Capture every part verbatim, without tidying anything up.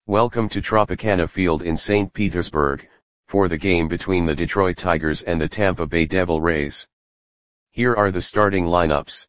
Welcome to Tropicana Field in Saint Petersburg, for the game between the Detroit Tigers and the Tampa Bay Devil Rays. Here are the starting lineups.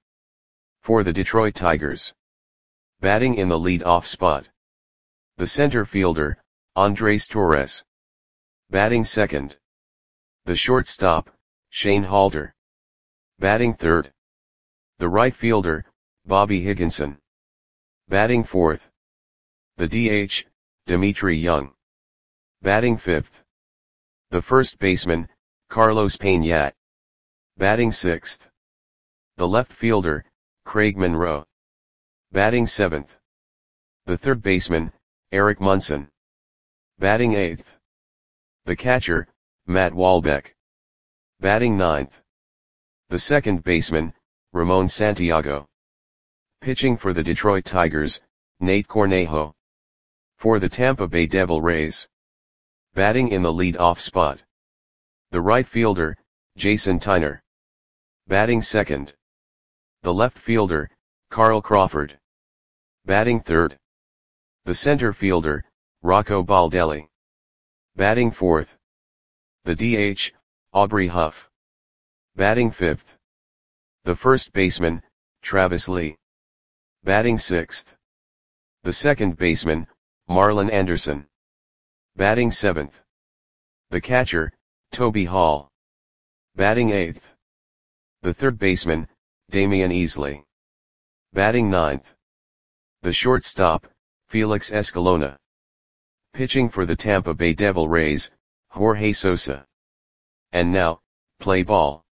For the Detroit Tigers. Batting in the lead-off spot. The center fielder, Andres Torres. Batting second. The shortstop, Shane Halter. Batting third. The right fielder, Bobby Higginson. Batting fourth. The D H, Dmitry Young. Batting fifth. The first baseman, Carlos Pena. Batting sixth. The left fielder, Craig Monroe. Batting seventh. The third baseman, Eric Munson. Batting eighth. The catcher, Matt Walbeck. Batting ninth. The second baseman, Ramon Santiago. Pitching for the Detroit Tigers, Nate Cornejo. For the Tampa Bay Devil Rays. Batting in the lead-off spot. The right fielder, Jason Tyner. Batting second. The left fielder, Carl Crawford. Batting third. The center fielder, Rocco Baldelli. Batting fourth. The D H, Aubrey Huff. Batting fifth. The first baseman, Travis Lee. Batting sixth. The second baseman, Marlon Anderson. Batting seventh. The catcher, Toby Hall. Batting eighth. The third baseman, Damian Easley. Batting ninth. The shortstop, Felix Escalona. Pitching for the Tampa Bay Devil Rays, Jorge Sosa. And now, play ball.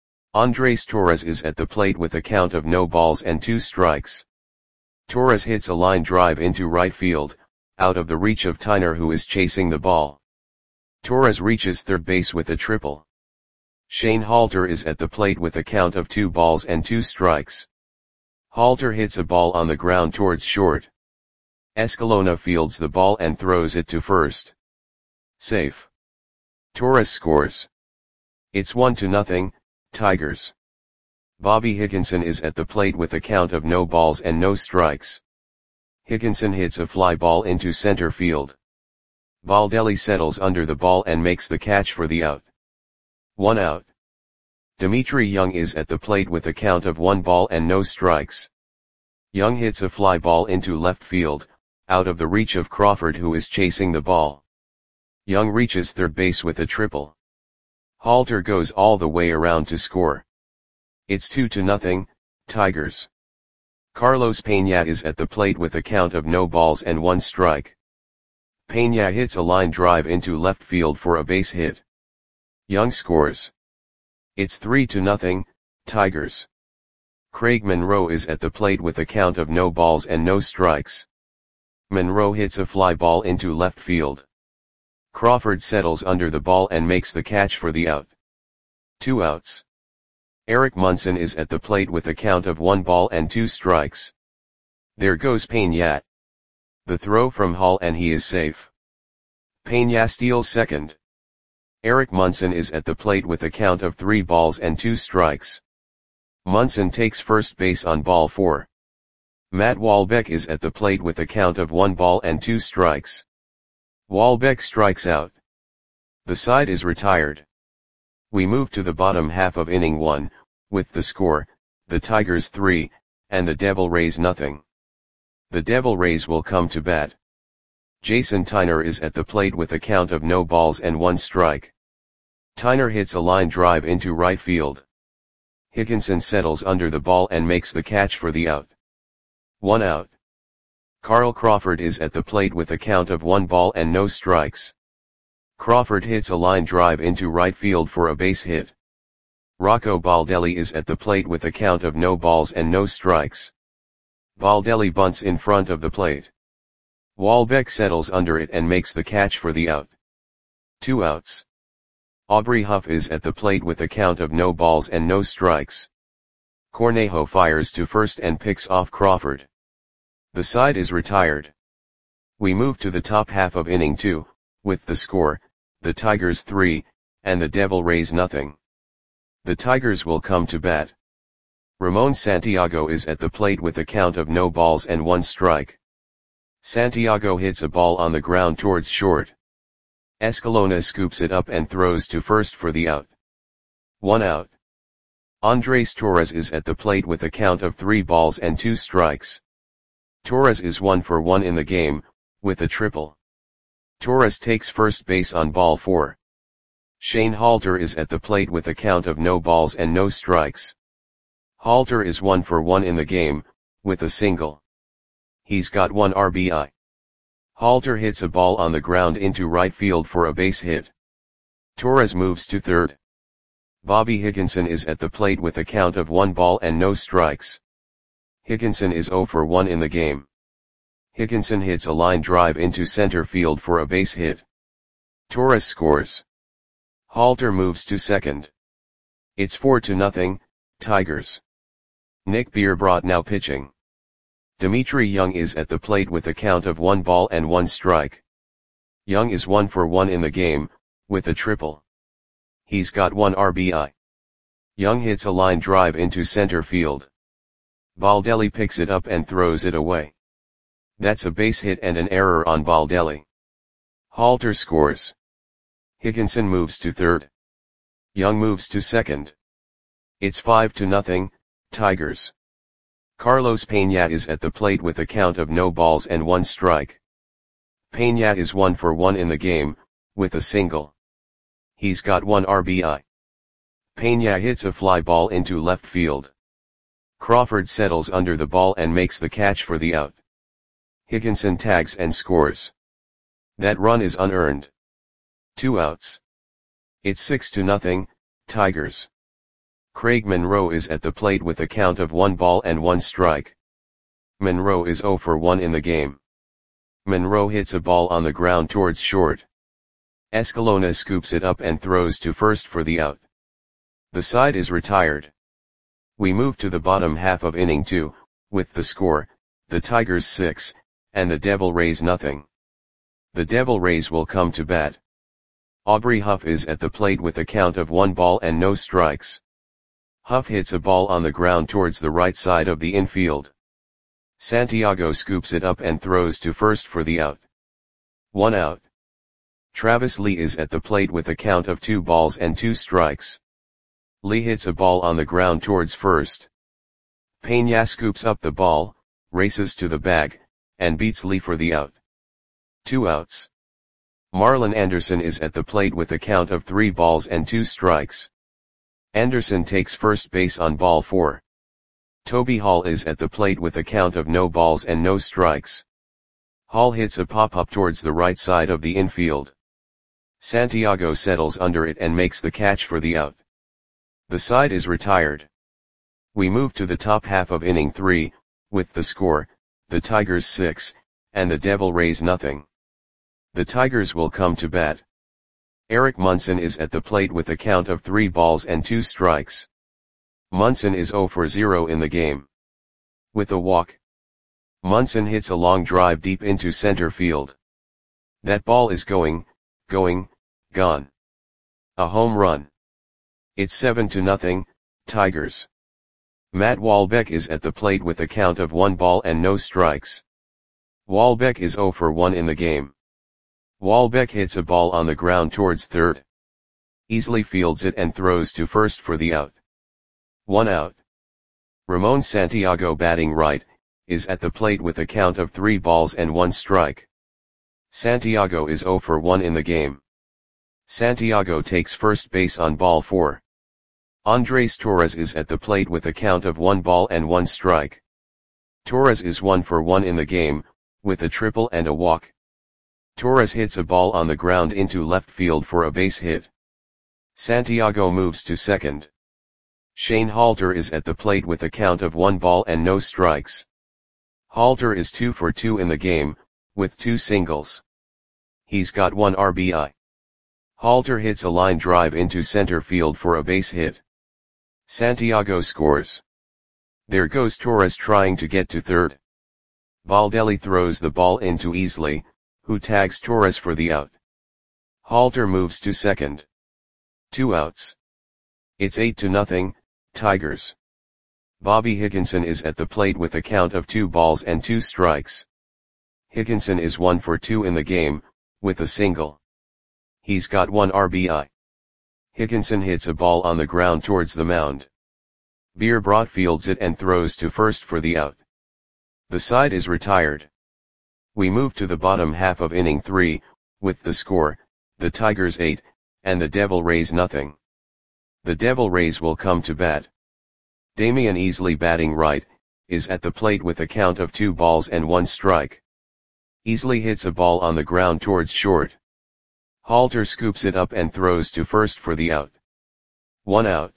Andres Torres is at the plate with a count of no balls and two strikes. Torres hits a line drive into right field, out of the reach of Tyner, who is chasing the ball. Torres reaches third base with a triple. Shane Halter is at the plate with a count of two balls and two strikes. Halter hits a ball on the ground towards short. Escalona fields the ball and throws it to first. Safe. Torres scores. It's one to nothing, Tigers. Bobby Higginson is at the plate with a count of no balls and no strikes. Higginson hits a fly ball into center field. Baldelli settles under the ball and makes the catch for the out. One out. Dmitry Young is at the plate with a count of one ball and no strikes. Young hits a fly ball into left field, out of the reach of Crawford, who is chasing the ball. Young reaches third base with a triple. Halter goes all the way around to score. It's two to nothing, Tigers. Carlos Pena is at the plate with a count of no balls and one strike. Pena hits a line drive into left field for a base hit. Young scores. It's three to nothing, Tigers. Craig Monroe is at the plate with a count of no balls and no strikes. Monroe hits a fly ball into left field. Crawford settles under the ball and makes the catch for the out. Two outs. Eric Munson is at the plate with a count of one ball and two strikes. There goes Pena. The throw from Hall and he is safe. Pena steals second. Eric Munson is at the plate with a count of three balls and two strikes. Munson takes first base on ball four. Matt Walbeck is at the plate with a count of one ball and two strikes. Walbeck strikes out. The side is retired. We move to the bottom half of inning one, with the score, the Tigers three, and the Devil Rays nothing. The Devil Rays will come to bat. Jason Tyner is at the plate with a count of no balls and one strike. Tyner hits a line drive into right field. Higginson settles under the ball and makes the catch for the out. One out. Carl Crawford is at the plate with a count of one ball and no strikes. Crawford hits a line drive into right field for a base hit. Rocco Baldelli is at the plate with a count of no balls and no strikes. Baldelli bunts in front of the plate. Walbeck settles under it and makes the catch for the out. Two outs. Aubrey Huff is at the plate with a count of no balls and no strikes. Cornejo fires to first and picks off Crawford. The side is retired. We move to the top half of inning two, with the score, the Tigers three, and the Devil Rays nothing. The Tigers will come to bat. Ramon Santiago is at the plate with a count of no balls and one strike. Santiago hits a ball on the ground towards short. Escalona scoops it up and throws to first for the out. One out. Andres Torres is at the plate with a count of three balls and two strikes. Torres is one for one in the game, with a triple. Torres takes first base on ball four. Shane Halter is at the plate with a count of no balls and no strikes. Halter is one for one in the game, with a single. He's got one R B I. Halter hits a ball on the ground into right field for a base hit. Torres moves to third. Bobby Higginson is at the plate with a count of one ball and no strikes. Higginson is zero for one in the game. Higginson hits a line drive into center field for a base hit. Torres scores. Halter moves to second. It's four to nothing, Tigers. Nick Bierbrot now pitching. Dimitri Young is at the plate with a count of one ball and one strike. Young is one for one in the game, with a triple. He's got one R B I. Young hits a line drive into center field. Baldelli picks it up and throws it away. That's a base hit and an error on Baldelli. Halter scores. Higginson moves to third. Young moves to second. It's five to nothing, Tigers. Carlos Peña is at the plate with a count of no balls and one strike. Peña is one for one in the game, with a single. He's got one R B I. Peña hits a fly ball into left field. Crawford settles under the ball and makes the catch for the out. Higginson tags and scores. That run is unearned. Two outs. It's six to nothing, Tigers. Craig Monroe is at the plate with a count of one ball and one strike. Monroe is zero for one in the game. Monroe hits a ball on the ground towards short. Escalona scoops it up and throws to first for the out. The side is retired. We move to the bottom half of inning two, with the score, the Tigers six, and the Devil Rays nothing. The Devil Rays will come to bat. Aubrey Huff is at the plate with a count of one ball and no strikes. Huff hits a ball on the ground towards the right side of the infield. Santiago scoops it up and throws to first for the out. One out. Travis Lee is at the plate with a count of two balls and two strikes. Lee hits a ball on the ground towards first. Peña scoops up the ball, races to the bag, and beats Lee for the out. Two outs. Marlon Anderson is at the plate with a count of three balls and two strikes. Anderson takes first base on ball four. Toby Hall is at the plate with a count of no balls and no strikes. Hall hits a pop-up towards the right side of the infield. Santiago settles under it and makes the catch for the out. The side is retired. We move to the top half of inning three, with the score, the Tigers six, and the Devil Rays nothing. The Tigers will come to bat. Eric Munson is at the plate with a count of three balls and two strikes. Munson is zero for zero in the game. With a walk. Munson hits a long drive deep into center field. That ball is going, going, gone. A home run. It's seven to nothing, Tigers. Matt Walbeck is at the plate with a count of one ball and no strikes. Walbeck is zero for one in the game. Walbeck hits a ball on the ground towards third. Easily fields it and throws to first for the out. One out. Ramon Santiago, batting right, is at the plate with a count of three balls and one strike. Santiago is zero for one in the game. Santiago takes first base on ball four. Andres Torres is at the plate with a count of one ball and one strike. Torres is one for one in the game, with a triple and a walk. Torres hits a ball on the ground into left field for a base hit. Santiago moves to second. Shane Halter is at the plate with a count of one ball and no strikes. Halter is two for two in the game, with two singles. He's got one R B I. Halter hits a line drive into center field for a base hit. Santiago scores. There goes Torres trying to get to third. Baldelli throws the ball into Easley, who tags Torres for the out. Halter moves to second. Two outs. It's eight to nothing, Tigers. Bobby Higginson is at the plate with a count of two balls and two strikes. Higginson is one for two in the game, with a single. He's got one R B I. Higginson hits a ball on the ground towards the mound. Bierbrot fields it and throws to first for the out. The side is retired. We move to the bottom half of inning three, with the score, the Tigers eight, and the Devil Rays nothing. The Devil Rays will come to bat. Damian Easley, batting right, is at the plate with a count of two balls and one strike. Easley hits a ball on the ground towards short. Halter scoops it up and throws to first for the out. One out.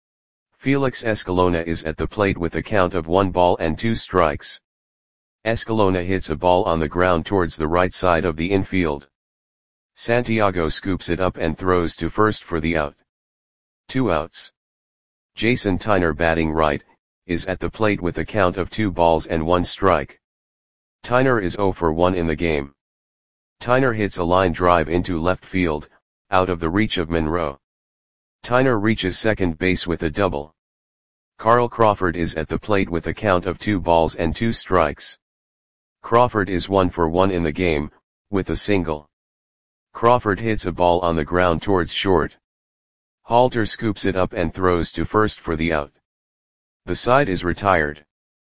Felix Escalona is at the plate with a count of one ball and two strikes. Escalona hits a ball on the ground towards the right side of the infield. Santiago scoops it up and throws to first for the out. Two outs. Jason Tyner, batting right, is at the plate with a count of two balls and one strike. Tyner is zero for one in the game. Tyner hits a line drive into left field, out of the reach of Monroe. Tyner reaches second base with a double. Carl Crawford is at the plate with a count of two balls and two strikes. Crawford is one for one in the game, with a single. Crawford hits a ball on the ground towards short. Halter scoops it up and throws to first for the out. The side is retired.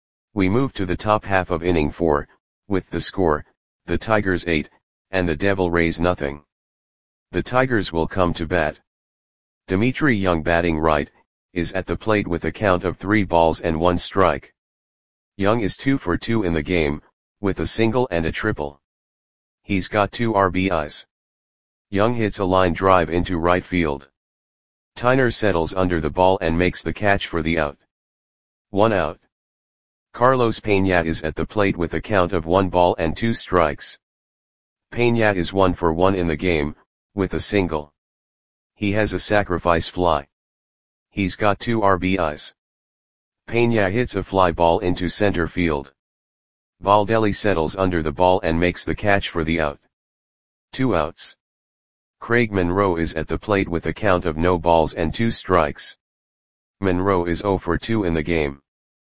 We move to the top half of inning four, with the score, the Tigers eight, and the Devil Rays nothing. The Tigers will come to bat. Dimitri Young, batting right, is at the plate with a count of three balls and one strike. Young is two for two in the game, with a single and a triple. He's got two R B Is. Young hits a line drive into right field. Tyner settles under the ball and makes the catch for the out. One out. Carlos Peña is at the plate with a count of one ball and two strikes. Peña is one for one in the game, with a single. He has a sacrifice fly. He's got two R B Is. Peña hits a fly ball into center field. Baldelli settles under the ball and makes the catch for the out. Two outs. Craig Monroe is at the plate with a count of no balls and two strikes. Monroe is zero for two in the game.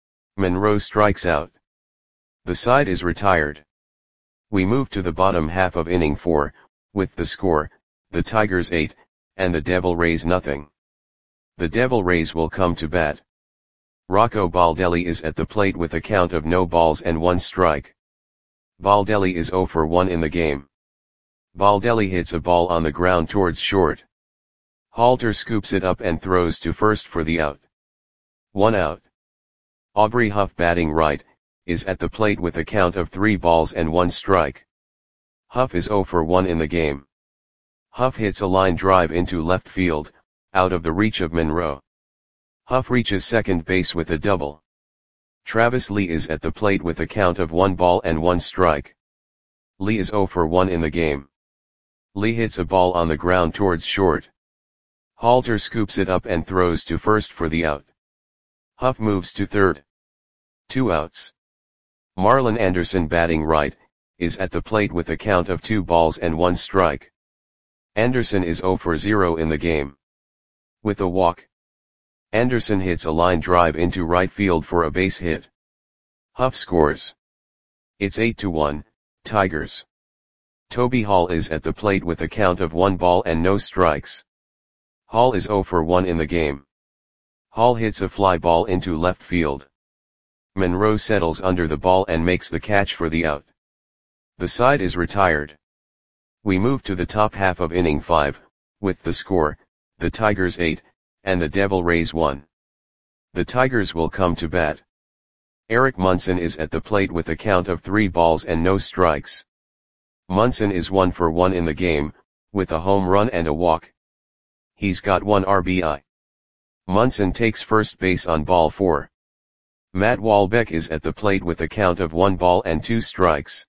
Monroe strikes out. The side is retired. We move to the bottom half of inning four, with the score, the Tigers eight, and the Devil Rays nothing. The Devil Rays will come to bat. Rocco Baldelli is at the plate with a count of no balls and one strike. Baldelli is zero for one in the game. Baldelli hits a ball on the ground towards short. Halter scoops it up and throws to first for the out. One out. Aubrey Huff, batting right, is at the plate with a count of three balls and one strike. Huff is zero for one in the game. Huff hits a line drive into left field, out of the reach of Monroe. Huff reaches second base with a double. Travis Lee is at the plate with a count of one ball and one strike. Lee is zero for one in the game. Lee hits a ball on the ground towards short. Halter scoops it up and throws to first for the out. Huff moves to third. Two outs. Marlon Anderson, batting right, is at the plate with a count of two balls and one strike. Anderson is zero for zero in the game. With a walk. Anderson hits a line drive into right field for a base hit. Huff scores. It's eight to one, Tigers. Toby Hall is at the plate with a count of one ball and no strikes. Hall is zero for one in the game. Hall hits a fly ball into left field. Monroe settles under the ball and makes the catch for the out. The side is retired. We move to the top half of inning five, with the score, the Tigers eight, and the Devil Rays one. The Tigers will come to bat. Eric Munson is at the plate with a count of three balls and no strikes. Munson is one for one in the game, with a home run and a walk. He's got one R B I. Munson takes first base on ball four. Matt Walbeck is at the plate with a count of one ball and two strikes.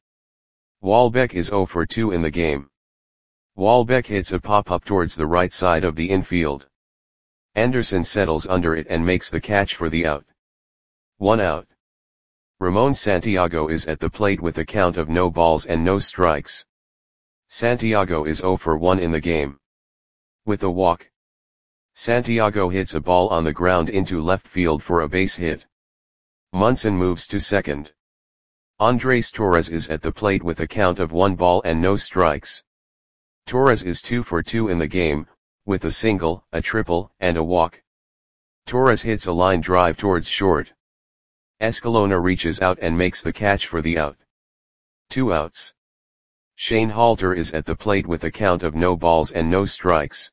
Walbeck is zero for two in the game. Walbeck hits a pop-up towards the right side of the infield. Anderson settles under it and makes the catch for the out. One out. Ramon Santiago is at the plate with a count of no balls and no strikes. Santiago is zero for one in the game. With a walk. Santiago hits a ball on the ground into left field for a base hit. Munson moves to second. Andres Torres is at the plate with a count of one ball and no strikes. Torres is two for two in the game, with a single, a triple, and a walk. Torres hits a line drive towards short. Escalona reaches out and makes the catch for the out. Two outs. Shane Halter is at the plate with a count of no balls and no strikes.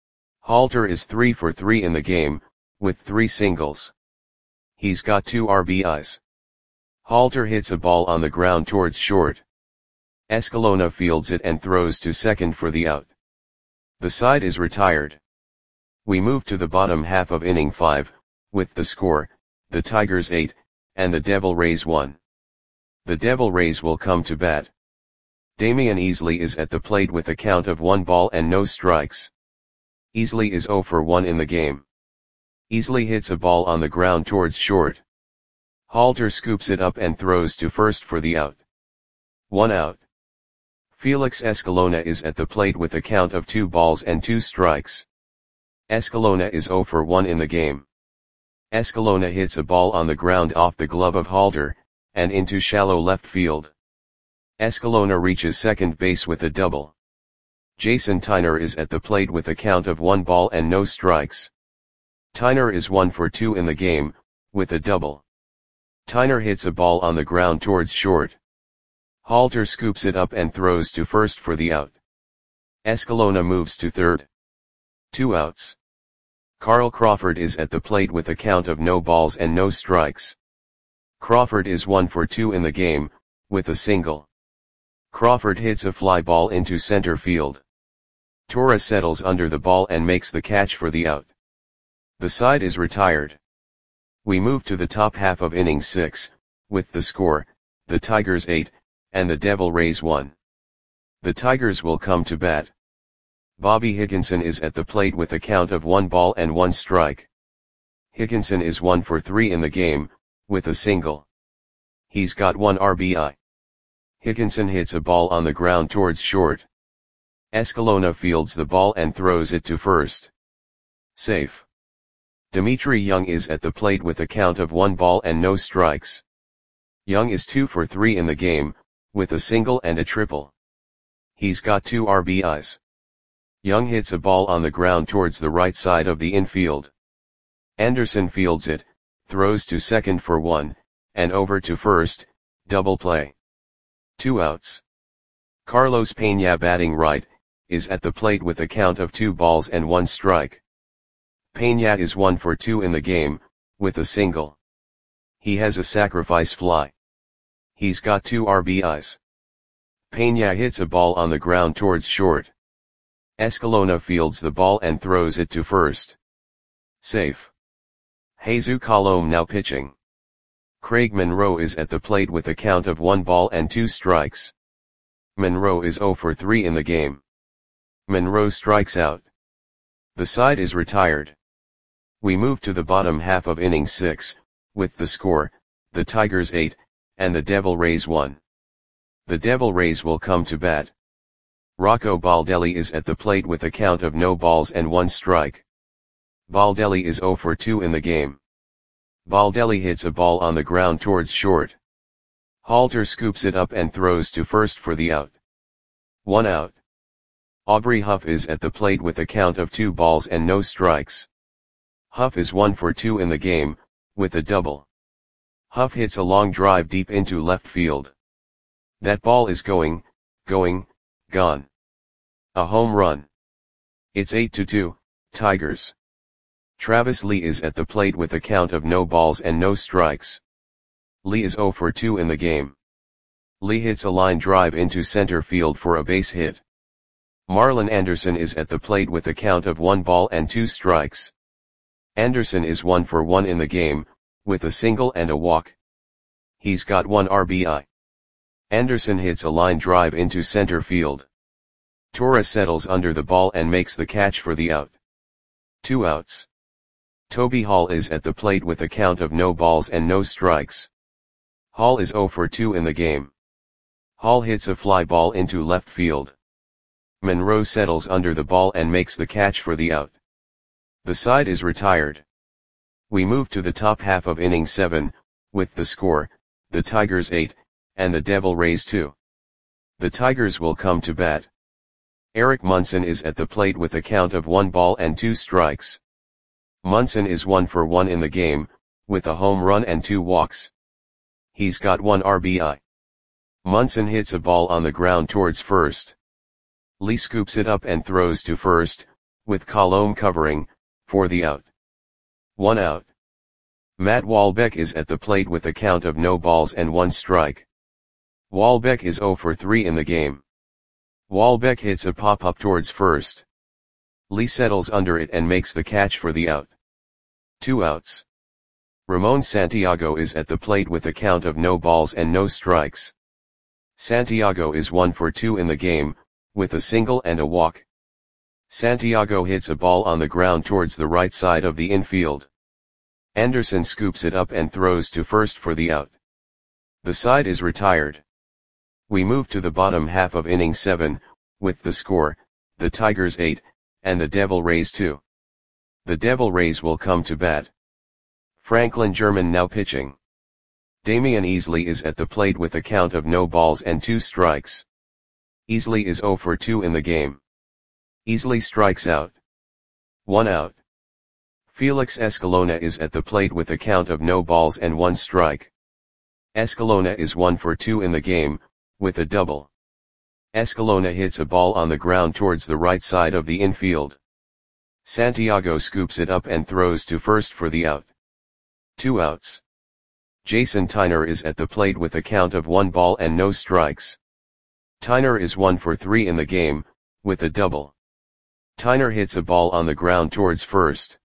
Halter is three for three in the game, with three singles. He's got two R B Is. Halter hits a ball on the ground towards short. Escalona fields it and throws to second for the out. The side is retired. We move to the bottom half of inning five, with the score, the Tigers eight, and the Devil Rays one. The Devil Rays will come to bat. Damian Easley is at the plate with a count of one ball and no strikes. Easley is zero for one in the game. Easley hits a ball on the ground towards short. Halter scoops it up and throws to first for the out. One out. Felix Escalona is at the plate with a count of two balls and two strikes. Escalona is zero for one in the game. Escalona hits a ball on the ground off the glove of Halter, and into shallow left field. Escalona reaches second base with a double. Jason Tyner is at the plate with a count of one ball and no strikes. Tyner is one for two in the game, with a double. Tyner hits a ball on the ground towards short. Halter scoops it up and throws to first for the out. Escalona moves to third. Two outs. Carl Crawford is at the plate with a count of no balls and no strikes. Crawford is one for two in the game, with a single. Crawford hits a fly ball into center field. Torres settles under the ball and makes the catch for the out. The side is retired. We move to the top half of inning six, with the score, the Tigers eight, and the Devil Rays one. The Tigers will come to bat. Bobby Higginson is at the plate with a count of one ball and one strike. Higginson is one for three in the game, with a single. He's got one R B I. Higginson hits a ball on the ground towards short. Escalona fields the ball and throws it to first. Safe. Dimitri Young is at the plate with a count of one ball and no strikes. Young is two for three in the game, with a single and a triple. He's got two R B Is. Young hits a ball on the ground towards the right side of the infield. Anderson fields it, throws to second for one, and over to first, double play. Two outs. Carlos Peña, batting right, is at the plate with a count of two balls and one strike. Peña is one for two in the game, with a single. He has a sacrifice fly. He's got two R B Is. Peña hits a ball on the ground towards short. Escalona fields the ball and throws it to first. Safe. Jesus Colom now pitching. Craig Monroe is at the plate with a count of one ball and two strikes. Monroe is zero for three in the game. Monroe strikes out. The side is retired. We move to the bottom half of inning six, with the score, the Tigers eight, and the Devil Rays one. The Devil Rays will come to bat. Rocco Baldelli is at the plate with a count of no balls and one strike. Baldelli is zero for two in the game. Baldelli hits a ball on the ground towards short. Halter scoops it up and throws to first for the out. One out. Aubrey Huff is at the plate with a count of two balls and no strikes. Huff is one for two in the game, with a double. Huff hits a long drive deep into left field. That ball is going, going, gone. A home run. It's eight to two, Tigers. Travis Lee is at the plate with a count of no balls and no strikes. Lee is zero for two in the game. Lee hits a line drive into center field for a base hit. Marlon Anderson is at the plate with a count of one ball and two strikes. Anderson is one for one in the game, with a single and a walk. He's got one R B I. Anderson hits a line drive into center field. Torres settles under the ball and makes the catch for the out. Two outs. Toby Hall is at the plate with a count of no balls and no strikes. Hall is zero for two in the game. Hall hits a fly ball into left field. Monroe settles under the ball and makes the catch for the out. The side is retired. We move to the top half of inning seven, with the score, the Tigers eight, and the Devil raise two. The Tigers will come to bat. Eric Munson is at the plate with a count of one ball and two strikes. Munson is one for one in the game, with a home run and two walks. He's got one R B I. Munson hits a ball on the ground towards first. Lee scoops it up and throws to first, with Colombe covering, for the out. One out. Matt Walbeck is at the plate with a count of no balls and one strike. Walbeck is zero for three in the game. Walbeck hits a pop-up towards first. Lee settles under it and makes the catch for the out. Two outs. Ramon Santiago is at the plate with a count of no balls and no strikes. Santiago is one for two in the game, with a single and a walk. Santiago hits a ball on the ground towards the right side of the infield. Anderson scoops it up and throws to first for the out. The side is retired. We move to the bottom half of inning seven, with the score, the Tigers eight, and the Devil Rays two. The Devil Rays will come to bat. Franklin German now pitching. Damian Easley is at the plate with a count of no balls and two strikes. Easley is zero for two in the game. Easley strikes out. One out. Felix Escalona is at the plate with a count of no balls and one strike. Escalona is one for two in the game, with a double. Escalona hits a ball on the ground towards the right side of the infield. Santiago scoops it up and throws to first for the out. Two outs. Jason Tyner is at the plate with a count of one ball and no strikes. Tyner is one for three in the game, with a double. Tyner hits a ball on the ground towards first.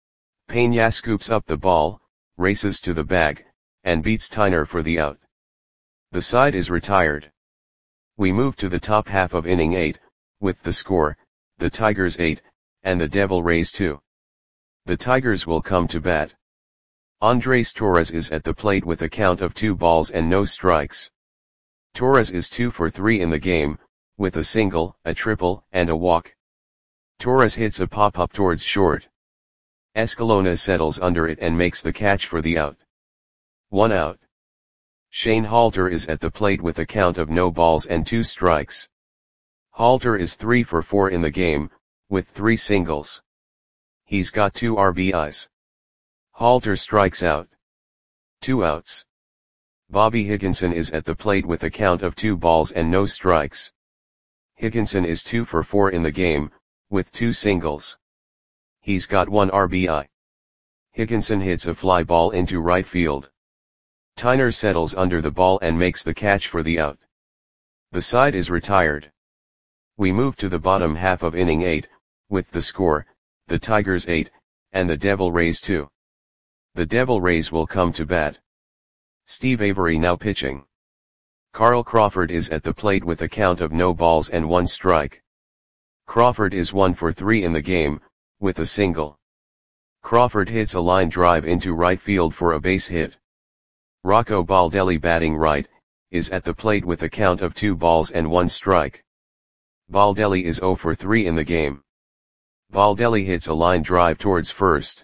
Peña scoops up the ball, races to the bag, and beats Tyner for the out. The side is retired. We move to the top half of inning eight, with the score, the Tigers eight, and the Devil Rays two. The Tigers will come to bat. Andres Torres is at the plate with a count of two balls and no strikes. Torres is two for three in the game, with a single, a triple, and a walk. Torres hits a pop-up towards short. Escalona settles under it and makes the catch for the out. One out. Shane Halter is at the plate with a count of no balls and two strikes. Halter is three for four in the game, with three singles. He's got two R B Is. Halter strikes out. Two outs. Bobby Higginson is at the plate with a count of two balls and no strikes. Higginson is two for four in the game, with two singles. He's got one R B I. Higginson hits a fly ball into right field. Tyner settles under the ball and makes the catch for the out. The side is retired. We move to the bottom half of inning eight, with the score, the Tigers eight, and the Devil Rays two. The Devil Rays will come to bat. Steve Avery now pitching. Carl Crawford is at the plate with a count of no balls and one strike. Crawford is one for three in the game, with a single. Crawford hits a line drive into right field for a base hit. Rocco Baldelli batting right, is at the plate with a count of two balls and one strike. Baldelli is zero for three in the game. Baldelli hits a line drive towards first.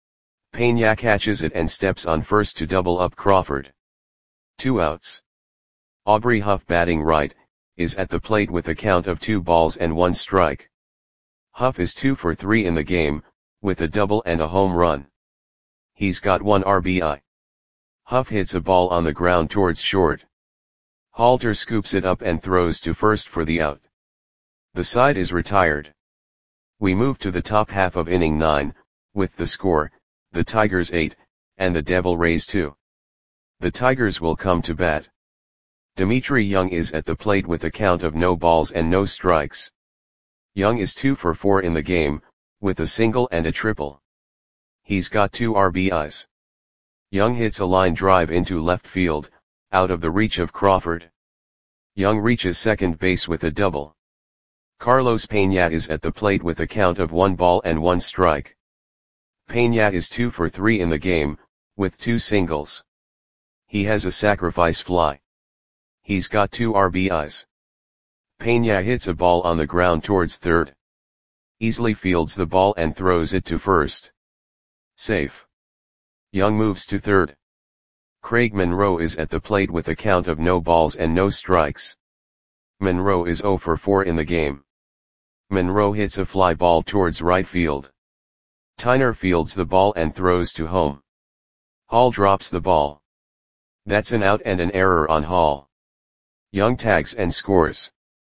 Peña catches it and steps on first to double up Crawford. Two outs. Aubrey Huff batting right, is at the plate with a count of two balls and one strike. Huff is two for three in the game, with a double and a home run. He's got one R B I. Huff hits a ball on the ground towards short. Halter scoops it up and throws to first for the out. The side is retired. We move to the top half of inning nine, with the score, the Tigers eight, and the Devil Rays two. The Tigers will come to bat. Dimitri Young is at the plate with a count of no balls and no strikes. Young is two for four in the game, with a single and a triple. He's got two R B Is. Young hits a line drive into left field, out of the reach of Crawford. Young reaches second base with a double. Carlos Peña is at the plate with a count of one ball and one strike. Peña is two for three in the game, with two singles. He has a sacrifice fly. He's got two R B Is. Peña hits a ball on the ground towards third. Easley fields the ball and throws it to first. Safe. Young moves to third. Craig Monroe is at the plate with a count of no balls and no strikes. Monroe is zero for four in the game. Monroe hits a fly ball towards right field. Tyner fields the ball and throws to home. Hall drops the ball. That's an out and an error on Hall. Young tags and scores.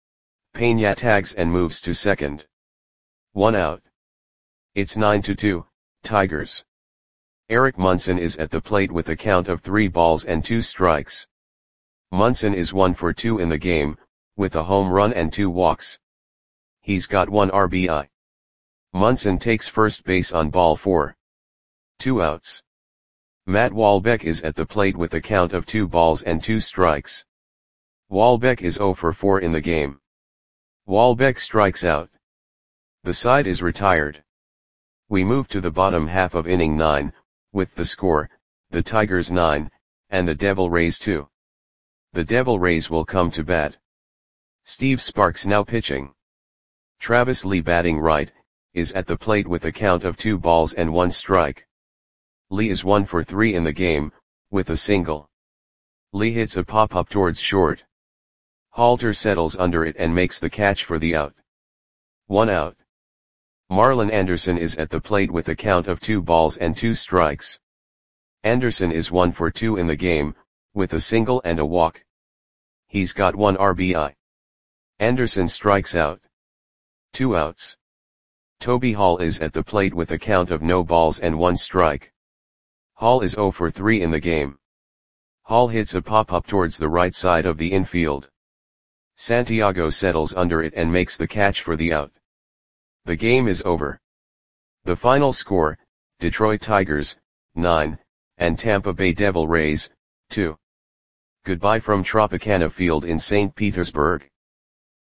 Peña tags and moves to second. One out. It's nine to two, Tigers. Eric Munson is at the plate with a count of three balls and two strikes. Munson is one for two in the game, with a home run and two walks. He's got one R B I. Munson takes first base on ball four. Two outs. Matt Walbeck is at the plate with a count of two balls and two strikes. Walbeck is zero for four in the game. Walbeck strikes out. The side is retired. We move to the bottom half of inning nine, with the score, the Tigers nine, and the Devil Rays two. The Devil Rays will come to bat. Steve Sparks now pitching. Travis Lee batting right, is at the plate with a count of two balls and one strike. Lee is one for three in the game, with a single. Lee hits a pop-up towards short. Halter settles under it and makes the catch for the out. One out. Marlon Anderson is at the plate with a count of two balls and two strikes. Anderson is one for two in the game, with a single and a walk. He's got one R B I. Anderson strikes out. Two outs. Toby Hall is at the plate with a count of no balls and one strike. Hall is zero for three in the game. Hall hits a pop-up towards the right side of the infield. Santiago settles under it and makes the catch for the out. The game is over. The final score, Detroit Tigers, nine, and Tampa Bay Devil Rays, two. Goodbye from Tropicana Field in Saint Petersburg.